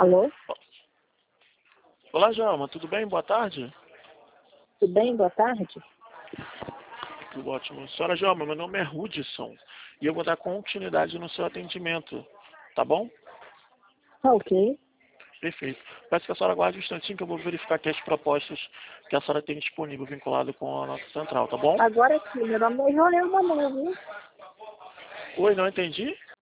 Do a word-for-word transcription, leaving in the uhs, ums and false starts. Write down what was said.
Alô? Olá, Joelma, tudo bem? Boa tarde. Tudo bem? Boa tarde. Tudo ótimo. Senhora Joelma, meu nome é Hudson e eu vou dar continuidade no seu atendimento, tá bom? Ah, ok. Perfeito. Peço que a senhora aguarde um instantinho que eu vou verificar aqui as propostas que a senhora tem disponível vinculado com a nossa central, tá bom? Agora sim, meu nome é Joelma, não, viu? Oi, não entendi?